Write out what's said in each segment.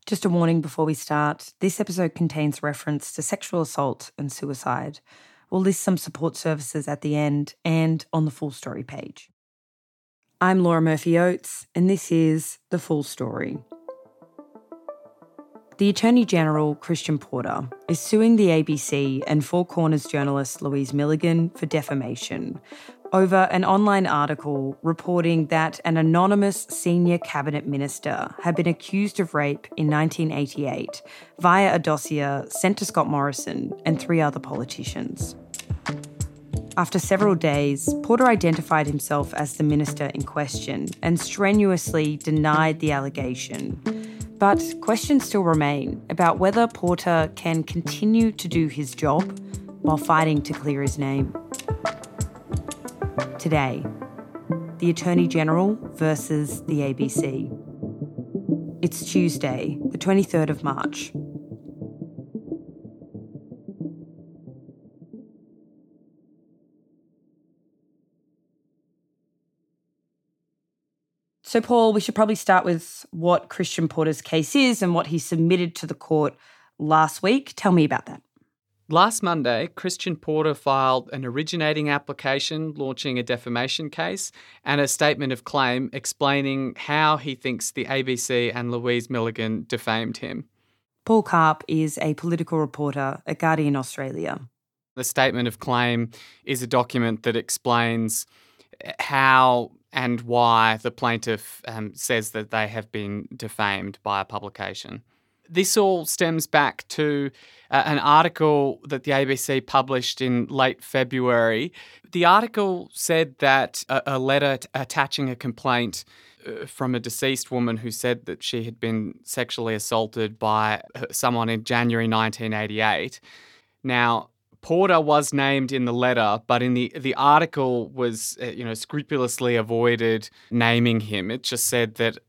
Just a warning before we start, this episode contains reference to sexual assault and suicide. We'll list some support services at the end and on the full story page. I'm Laura Murphy-Oates, and this is The Full Story. The Attorney General, Christian Porter, is suing the ABC and Four Corners journalist Louise Milligan for defamation over an online article reporting that an anonymous senior cabinet minister had been accused of rape in 1988 via a dossier sent to Scott Morrison and 3 other politicians. After several days, Porter identified himself as the minister in question and strenuously denied the allegation. But questions still remain about whether Porter can continue to do his job while fighting to clear his name. Today, the Attorney General versus the ABC. It's Tuesday, the 23rd of March. So, Paul, we should probably start with what Christian Porter's case is and what he submitted to the court last week. Tell me about that. Last Monday, Christian Porter filed an originating application launching a defamation case and a statement of claim explaining how he thinks the ABC and Louise Milligan defamed him. Paul Karp is a political reporter at Guardian Australia. The statement of claim is a document that explains how and why the plaintiff says that they have been defamed by a publication. This all stems back to an article that the ABC published in late February. The article said that a letter attaching a complaint from a deceased woman who said that she had been sexually assaulted by someone in January 1988. Now, Porter was named in the letter, but in the article was, scrupulously avoided naming him. It just said that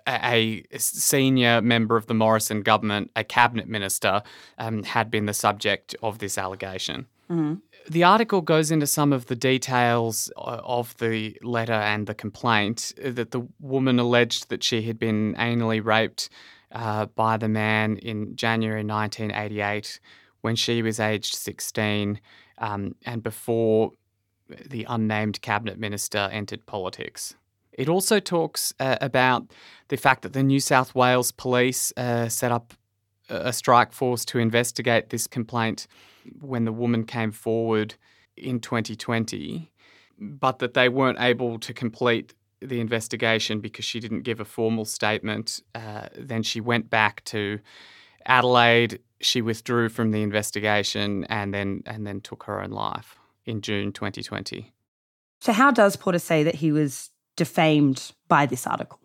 a senior member of the Morrison government, a cabinet minister, had been the subject of this allegation. Mm-hmm. The article goes into some of the details of the letter and the complaint, that the woman alleged that she had been anally raped by the man in January 1988 when she was aged 16 and before the unnamed cabinet minister entered politics. It also talks about the fact that the New South Wales police set up a strike force to investigate this complaint when the woman came forward in 2020, but that they weren't able to complete the investigation because she didn't give a formal statement. Then she went back to Adelaide. She withdrew from the investigation and then took her own life in June 2020. So how does Porter say that he was defamed by this article?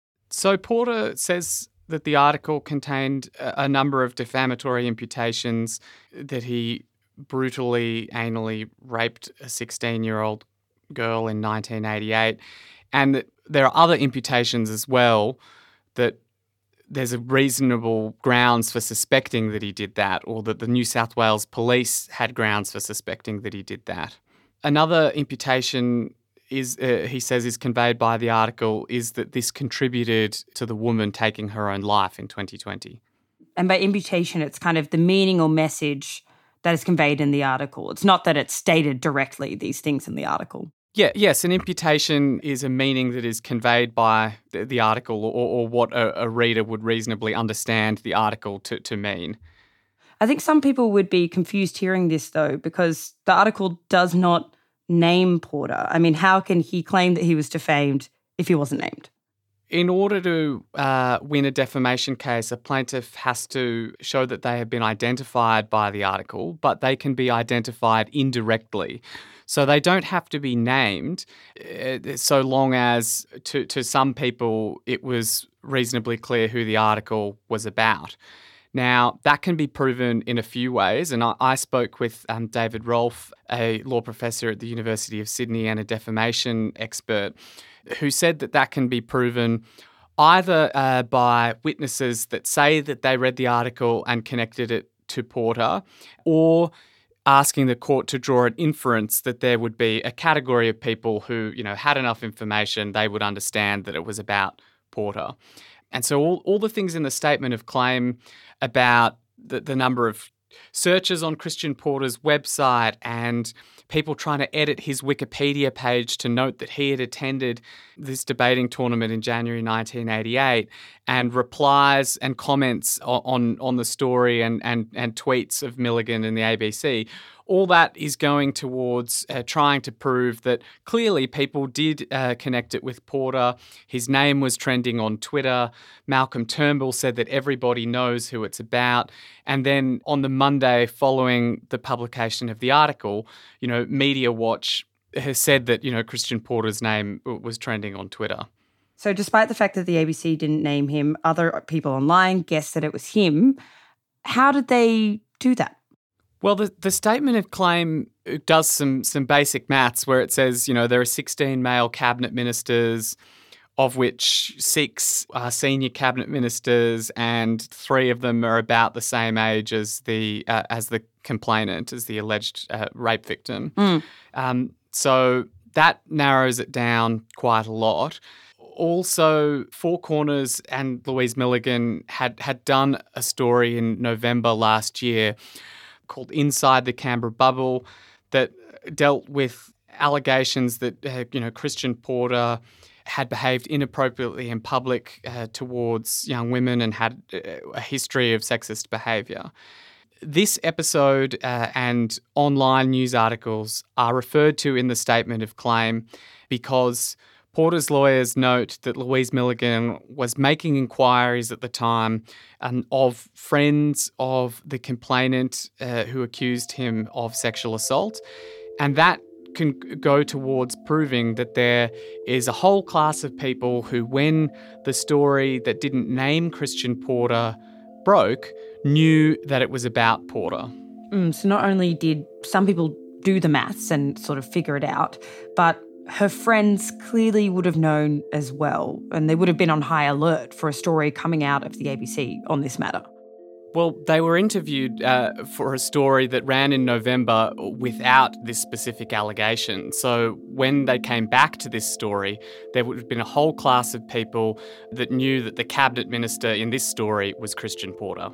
So Porter says that the article contained a number of defamatory imputations, that he brutally, anally raped a 16-year-old girl in 1988, and that there are other imputations as well, that there's a reasonable grounds for suspecting that he did that, or that the New South Wales police had grounds for suspecting that he did that. Another imputation is, he says, is conveyed by the article is that this contributed to the woman taking her own life in 2020. And by imputation, it's kind of the meaning or message that is conveyed in the article. It's not that it's stated directly, these things in the article. Yes, an imputation is a meaning that is conveyed by the article or what a reader would reasonably understand the article to mean. I think some people would be confused hearing this, though, because the article does not name Porter. I mean, how can he claim that he was defamed if he wasn't named? In order to win a defamation case, a plaintiff has to show that they have been identified by the article, but they can be identified indirectly. So they don't have to be named, so long as to some people it was reasonably clear who the article was about. Now, that can be proven in a few ways, and I spoke with David Rolfe, a law professor at the University of Sydney and a defamation expert, who said that can be proven either by witnesses that say that they read the article and connected it to Porter, or asking the court to draw an inference that there would be a category of people who, had enough information, they would understand that it was about Porter. And so all the things in the statement of claim about the number of searches on Christian Porter's website and people trying to edit his Wikipedia page to note that he had attended this debating tournament in January 1988, and replies and comments on the story and tweets of Milligan and the ABC. All that is going towards trying to prove that clearly people did connect it with Porter. His name was trending on Twitter. Malcolm Turnbull said that everybody knows who it's about. And then on the Monday following the publication of the article, Media Watch has said that, Christian Porter's name was trending on Twitter. So despite the fact that the ABC didn't name him, other people online guessed that it was him. How did they do that? Well, the statement of claim does some basic maths where it says, there are 16 male cabinet ministers, of which 6 are senior cabinet ministers, and 3 of them are about the same age as the complainant, as the alleged rape victim. So that narrows it down quite a lot. Also, Four Corners and Louise Milligan had done a story in November last year called Inside the Canberra Bubble that dealt with allegations that Christian Porter had behaved inappropriately in public towards young women and had a history of sexist behaviour. This episode and online news articles are referred to in the statement of claim because Porter's lawyers note that Louise Milligan was making inquiries at the time of friends of the complainant who accused him of sexual assault, and that can go towards proving that there is a whole class of people who, when the story that didn't name Christian Porter broke, knew that it was about Porter. So not only did some people do the maths and sort of figure it out, but her friends clearly would have known as well, and they would have been on high alert for a story coming out of the ABC on this matter. Well, they were interviewed for a story that ran in November without this specific allegation. So when they came back to this story, there would have been a whole class of people that knew that the cabinet minister in this story was Christian Porter.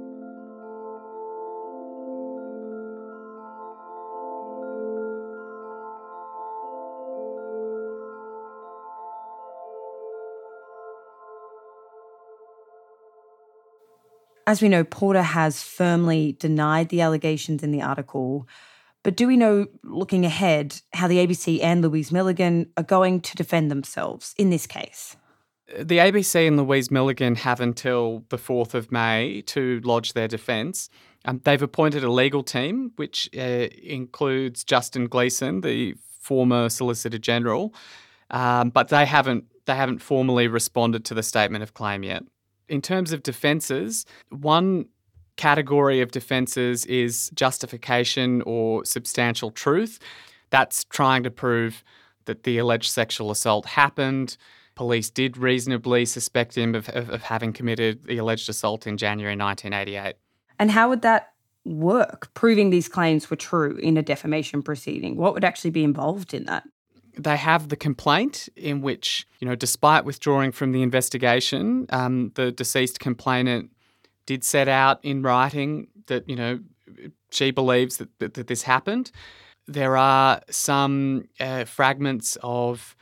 As we know, Porter has firmly denied the allegations in the article. But do we know, looking ahead, how the ABC and Louise Milligan are going to defend themselves in this case? The ABC and Louise Milligan have until the 4th of May to lodge their defence. They've appointed a legal team, which includes Justin Gleeson, the former Solicitor General, but they haven't formally responded to the statement of claim yet. In terms of defences, one category of defences is justification or substantial truth. That's trying to prove that the alleged sexual assault happened. Police did reasonably suspect him of having committed the alleged assault in January 1988. And how would that work, proving these claims were true in a defamation proceeding? What would actually be involved in that? They have the complaint in which, despite withdrawing from the investigation, the deceased complainant did set out in writing that, she believes that this happened. There are some fragments of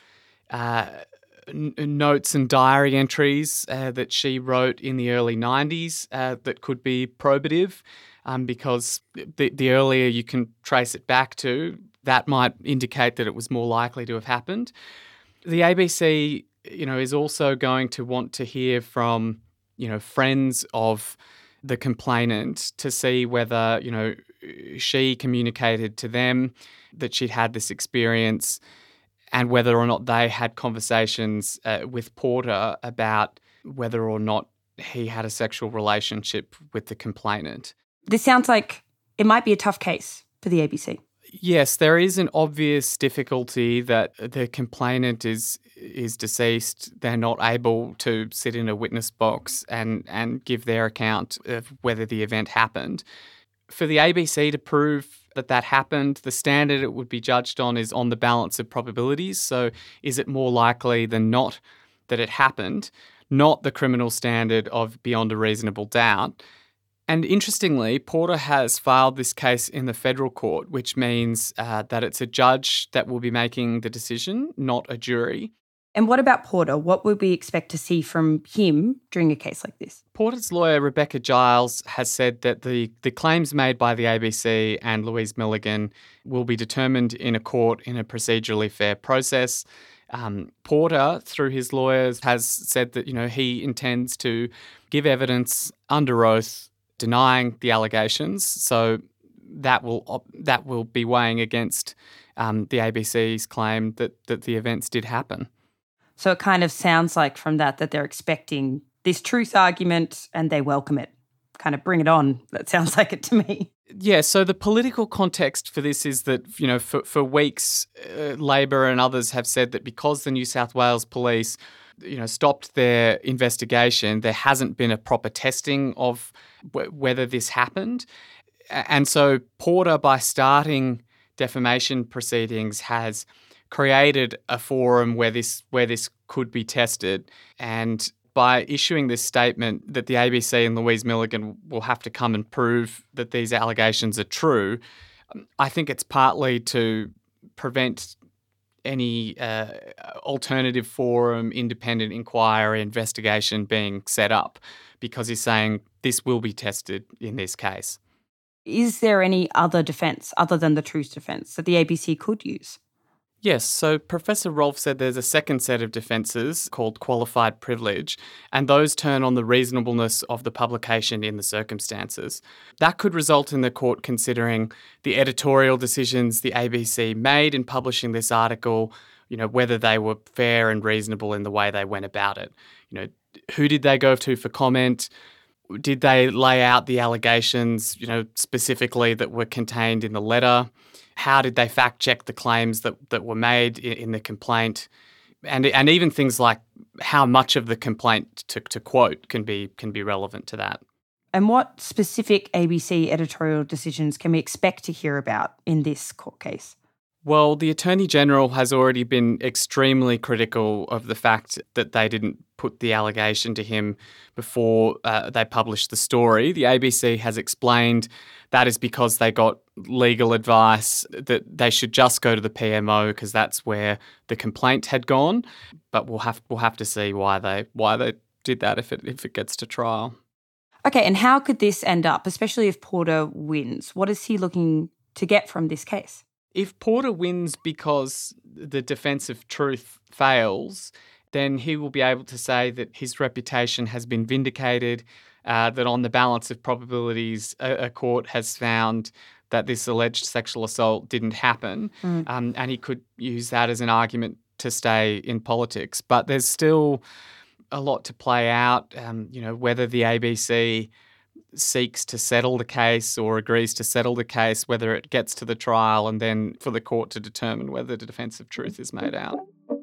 notes and diary entries that she wrote in the early 90s that could be probative because the earlier you can trace it back to, that might indicate that it was more likely to have happened. The ABC, is also going to want to hear from, friends of the complainant to see whether, she communicated to them that she'd had this experience and whether or not they had conversations with Porter about whether or not he had a sexual relationship with the complainant. This sounds like it might be a tough case for the ABC. Yes, there is an obvious difficulty that the complainant is deceased. They're not able to sit in a witness box and give their account of whether the event happened. For the ABC to prove that happened, the standard it would be judged on is on the balance of probabilities. So is it more likely than not that it happened? not the criminal standard of beyond a reasonable doubt. And interestingly, Porter has filed this case in the federal court, which means that it's a judge that will be making the decision, not a jury. And what about Porter? What would we expect to see from him during a case like this? Porter's lawyer, Rebecca Giles, has said that the claims made by the ABC and Louise Milligan will be determined in a court in a procedurally fair process. Porter, through his lawyers, has said that he intends to give evidence under oath denying the allegations. So that will be weighing against the ABC's claim that the events did happen. So it kind of sounds like from that they're expecting this truth argument and they welcome it. Kind of bring it on. That sounds like it to me. Yeah, so the political context for this is that, for weeks, Labor and others have said that because the New South Wales police, stopped their investigation, there hasn't been a proper testing of whether this happened. And so Porter, by starting defamation proceedings, has created a forum where this could be tested. And by issuing this statement that the ABC and Louise Milligan will have to come and prove that these allegations are true, I think it's partly to prevent any alternative forum, independent inquiry, investigation being set up, because he's saying this will be tested in this case. Is there any other defence other than the truth defence that the ABC could use? Yes, so Professor Rolfe said there's a second set of defences called qualified privilege, and those turn on the reasonableness of the publication in the circumstances. That could result in the court considering the editorial decisions the ABC made in publishing this article, whether they were fair and reasonable in the way they went about it. Who did they go to for comment? Did they lay out the allegations, specifically that were contained in the letter? How did they fact check the claims that were made in the complaint? And even things like how much of the complaint to quote can be relevant to that. And what specific ABC editorial decisions can we expect to hear about in this court case? Well, the Attorney General has already been extremely critical of the fact that they didn't put the allegation to him before they published the story. The ABC has explained that is because they got legal advice that they should just go to the PMO because that's where the complaint had gone. But we'll have to see why they did that if it gets to trial. Okay, and how could this end up, especially if Porter wins? What is he looking to get from this case? If Porter wins because the defence of truth fails, then he will be able to say that his reputation has been vindicated, that on the balance of probabilities, a court has found that this alleged sexual assault didn't happen, and he could use that as an argument to stay in politics. But there's still a lot to play out, whether the ABC seeks to settle the case or agrees to settle the case, whether it gets to the trial, and then for the court to determine whether the defence of truth is made out.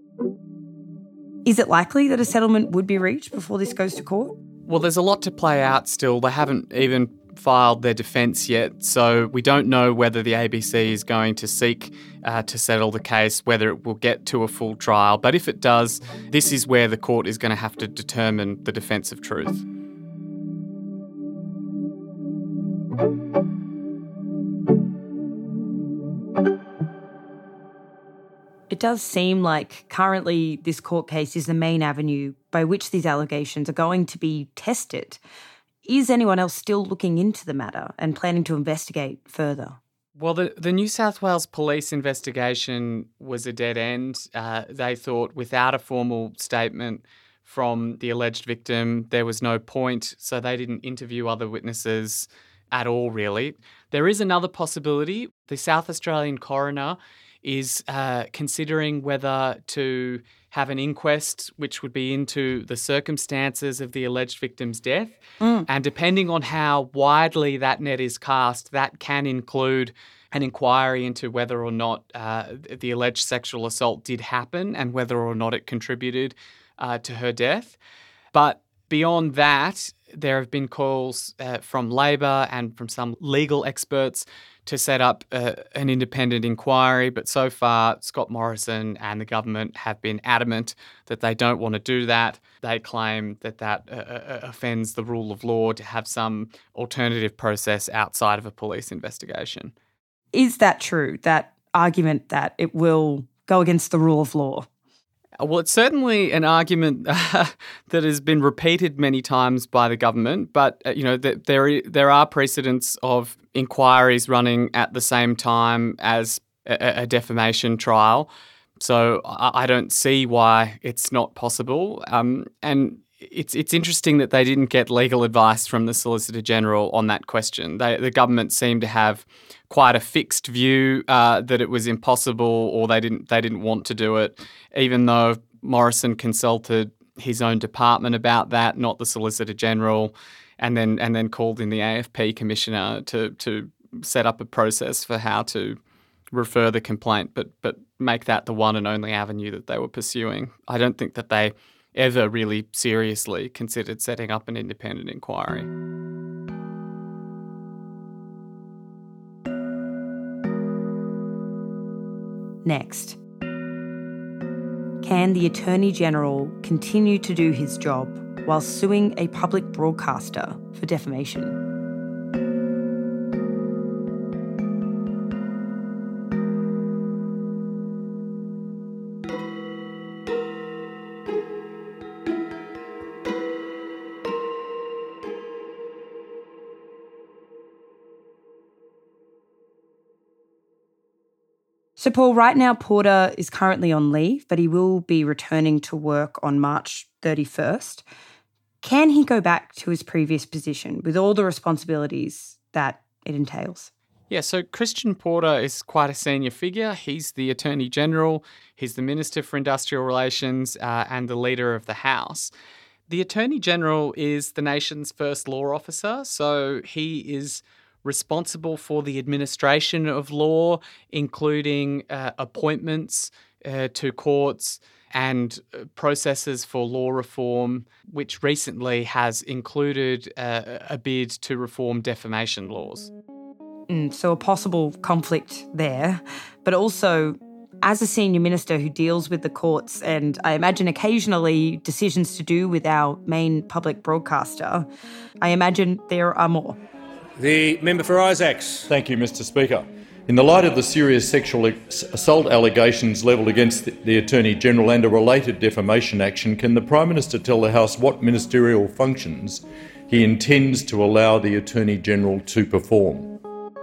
Is it likely that a settlement would be reached before this goes to court? Well, there's a lot to play out still. They haven't even filed their defence yet, so we don't know whether the ABC is going to seek to settle the case, whether it will get to a full trial. But if it does, this is where the court is going to have to determine the defence of truth. It does seem like currently this court case is the main avenue by which these allegations are going to be tested. Is anyone else still looking into the matter and planning to investigate further? Well, the New South Wales police investigation was a dead end. They thought without a formal statement from the alleged victim, there was no point, so they didn't interview other witnesses at all, really. There is another possibility. The South Australian coroner is considering whether to have an inquest which would be into the circumstances of the alleged victim's death. And depending on how widely that net is cast, that can include an inquiry into whether or not the alleged sexual assault did happen and whether or not it contributed to her death. But beyond that, there have been calls from Labor and from some legal experts to set up an independent inquiry, but so far Scott Morrison and the government have been adamant that they don't want to do that. They claim that offends the rule of law to have some alternative process outside of a police investigation. Is that true, that argument that it will go against the rule of law? Well, it's certainly an argument that has been repeated many times by the government, but there are precedents of inquiries running at the same time as a defamation trial. So I don't see why it's not possible. And it's interesting that they didn't get legal advice from the Solicitor General on that question. The government seemed to have quite a fixed view that it was impossible, or they didn't want to do it, even though Morrison consulted his own department about that, not the Solicitor General, and then called in the AFP Commissioner to set up a process for how to refer the complaint, but make that the one and only avenue that they were pursuing. I don't think that they ever really seriously considered setting up an independent inquiry. Next, can the Attorney General continue to do his job while suing a public broadcaster for defamation? So, Paul, right now Porter is currently on leave, but he will be returning to work on March 31st. Can he go back to his previous position with all the responsibilities that it entails? Yeah, so Christian Porter is quite a senior figure. He's the Attorney General, he's the Minister for Industrial Relations and the Leader of the House. The Attorney General is the nation's first law officer, so he is responsible for the administration of law, including appointments to courts and processes for law reform, which recently has included a bid to reform defamation laws. So a possible conflict there, but also as a senior minister who deals with the courts and I imagine occasionally decisions to do with our main public broadcaster, I imagine there are more. The member for Isaacs. Thank you, Mr Speaker. In the light of the serious sexual assault allegations levelled against the Attorney-General and a related defamation action, can the Prime Minister tell the House what ministerial functions he intends to allow the Attorney-General to perform?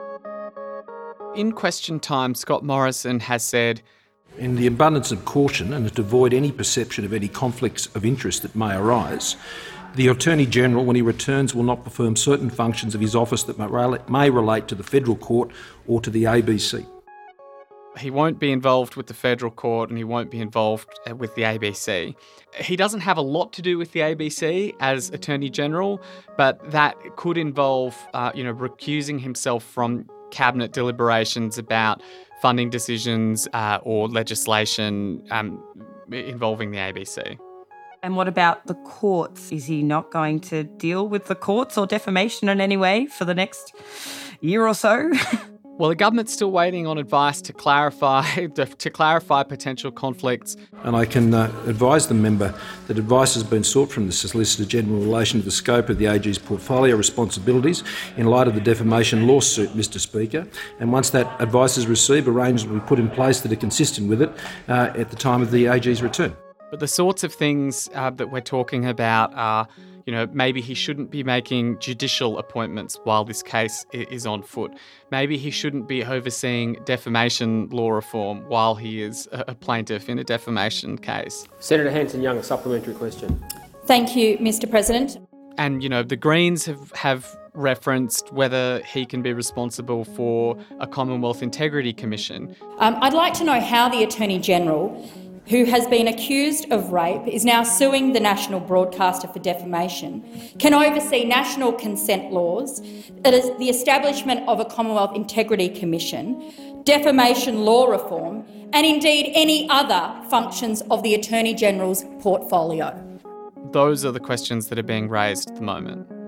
In question time, Scott Morrison has said, in the abundance of caution and to avoid any perception of any conflicts of interest that may arise, the Attorney-General, when he returns, will not perform certain functions of his office that may relate to the Federal Court or to the ABC. He won't be involved with the Federal Court and he won't be involved with the ABC. He doesn't have a lot to do with the ABC as Attorney-General, but that could involve, recusing himself from Cabinet deliberations about funding decisions or legislation involving the ABC. And what about the courts? Is he not going to deal with the courts or defamation in any way for the next year or so? Well, the government's still waiting on advice to clarify potential conflicts. And I can advise the member that advice has been sought from the Solicitor General in relation to the scope of the AG's portfolio responsibilities in light of the defamation lawsuit, Mr Speaker. And once that advice is received, arrangements will be put in place that are consistent with it at the time of the AG's return. But the sorts of things that we're talking about are, maybe he shouldn't be making judicial appointments while this case is on foot. Maybe he shouldn't be overseeing defamation law reform while he is a plaintiff in a defamation case. Senator Hanson-Young, a supplementary question. Thank you, Mr President. And, the Greens have referenced whether he can be responsible for a Commonwealth Integrity Commission. I'd like to know how the Attorney-General, who has been accused of rape, is now suing the national broadcaster for defamation, can oversee national consent laws, the establishment of a Commonwealth Integrity Commission, defamation law reform, and indeed any other functions of the Attorney-General's portfolio. Those are the questions that are being raised at the moment.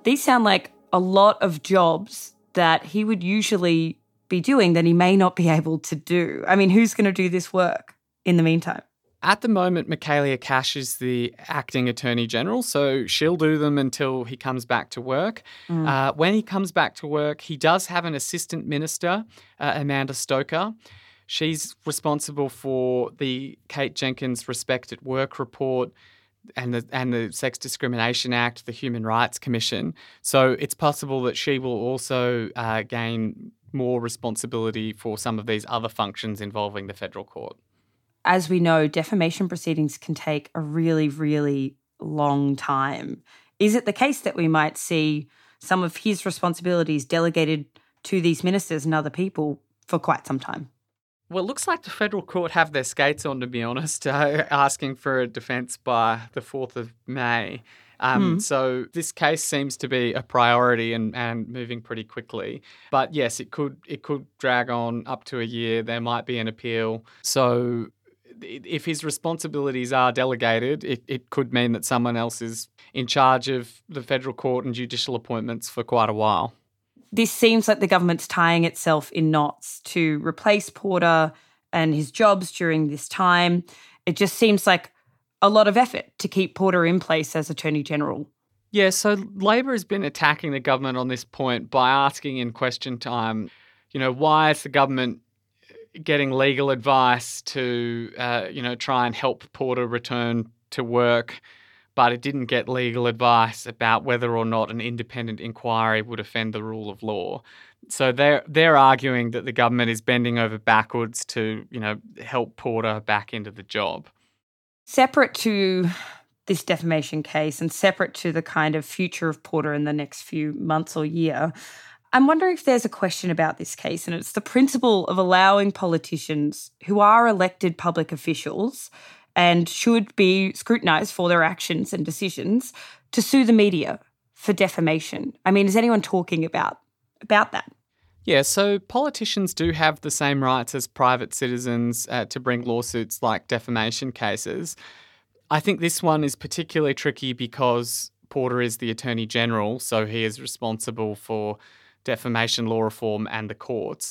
These sound like a lot of jobs that he would usually be doing that he may not be able to do. I mean, who's going to do this work in the meantime? At the moment, Michaelia Cash is the acting Attorney General, so she'll do them until he comes back to work. When he comes back to work, he does have an assistant minister, Amanda Stoker. She's responsible for the Kate Jenkins Respect at Work report and the Sex Discrimination Act, the Human Rights Commission. So it's possible that she will also gain more responsibility for some of these other functions involving the federal court. As we know, defamation proceedings can take a really, really long time. Is it the case that we might see some of his responsibilities delegated to these ministers and other people for quite some time? Well, it looks like the federal court have their skates on, to be honest, asking for a defence by the 4th of May. So this case seems to be a priority and moving pretty quickly. But yes, it could drag on up to a year. There might be an appeal. So if his responsibilities are delegated, it could mean that someone else is in charge of the federal court and judicial appointments for quite a while. This seems like the government's tying itself in knots to replace Porter and his jobs during this time. It just seems like a lot of effort to keep Porter in place as Attorney General. Yeah, so Labor has been attacking the government on this point by asking in question time, why is the government getting legal advice to, try and help Porter return to work, but it didn't get legal advice about whether or not an independent inquiry would offend the rule of law. So they're arguing that the government is bending over backwards to, help Porter back into the job. Separate to this defamation case and separate to the kind of future of Porter in the next few months or year, I'm wondering if there's a question about this case, and it's the principle of allowing politicians who are elected public officials and should be scrutinised for their actions and decisions to sue the media for defamation. I mean, is anyone talking about that? Yeah, so politicians do have the same rights as private citizens to bring lawsuits like defamation cases. I think this one is particularly tricky because Porter is the Attorney General, so he is responsible for defamation law reform and the courts.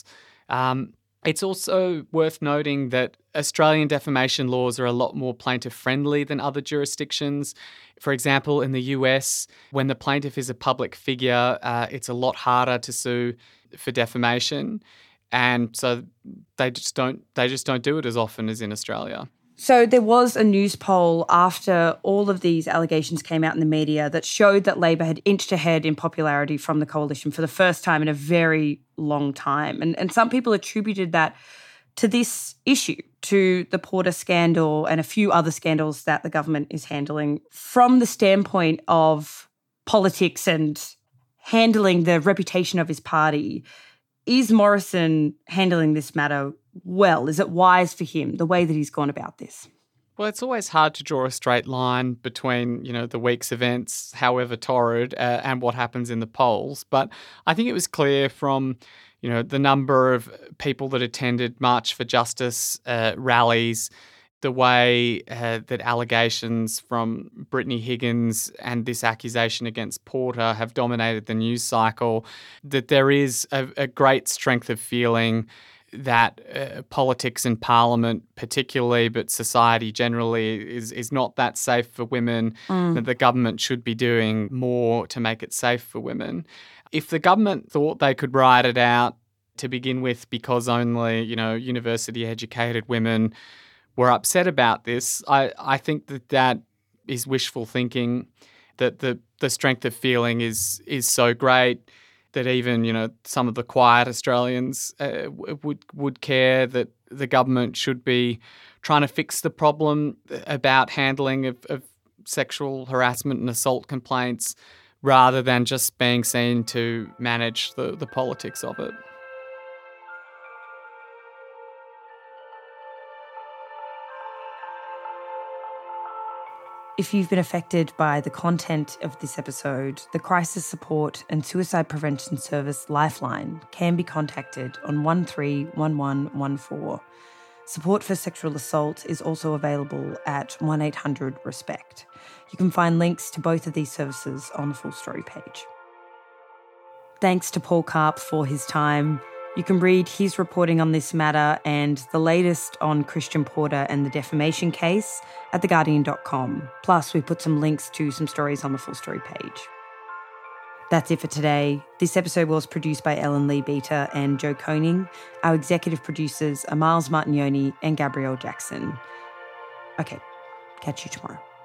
It's also worth noting that Australian defamation laws are a lot more plaintiff-friendly than other jurisdictions. For example, in the US, when the plaintiff is a public figure, it's a lot harder to sue for defamation, and so they just don't do it as often as in Australia. So there was a news poll after all of these allegations came out in the media that showed that Labor had inched ahead in popularity from the coalition for the first time in a very long time. And some people attributed that to this issue, to the Porter scandal and a few other scandals that the government is handling from the standpoint of politics and handling the reputation of his party. Is Morrison handling this matter well? Is it wise for him, the way that he's gone about this? Well, it's always hard to draw a straight line between, the week's events, however torrid, and what happens in the polls. But I think it was clear from, the number of people that attended March for Justice rallies, the way that allegations from Brittany Higgins and this accusation against Porter have dominated the news cycle, that there is a great strength of feeling that politics and Parliament particularly, but society generally is not that safe for women, that the government should be doing more to make it safe for women. If the government thought they could ride it out to begin with because only, university-educated women were upset about this, I think that is wishful thinking, that the strength of feeling is so great that even, some of the quiet Australians would care that the government should be trying to fix the problem about handling of sexual harassment and assault complaints rather than just being seen to manage the politics of it. If you've been affected by the content of this episode, the Crisis Support and Suicide Prevention Service Lifeline can be contacted on 131114. Support for sexual assault is also available at 1800-RESPECT. You can find links to both of these services on the Full Story page. Thanks to Paul Karp for his time. You can read his reporting on this matter and the latest on Christian Porter and the defamation case at theguardian.com. Plus, we put some links to some stories on the full story page. That's it for today. This episode was produced by Ellen Lee Beater and Joe Koning. Our executive producers are Miles Martignoni and Gabrielle Jackson. Okay, catch you tomorrow.